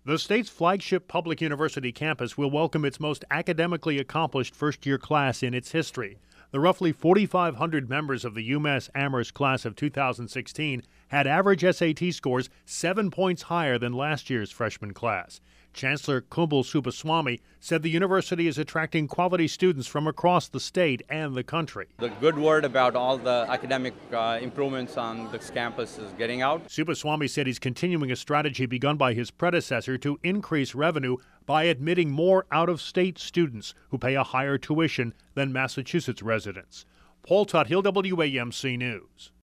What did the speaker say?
The state's flagship public university campus will welcome its most academically accomplished first-year class in its history. The roughly 4,500 members of the UMass Amherst class of 2016 had average SAT scores 7 points higher than last year's freshman class. Chancellor Kumbal Subbaswamy said the university is attracting quality students from across the state and the country. The good word about all the academic improvements on this campus is getting out. Subbaswamy said he's continuing a strategy begun by his predecessor to increase revenue by admitting more out-of-state students who pay a higher tuition than Massachusetts residents. Paul Tuthill, WAMC News.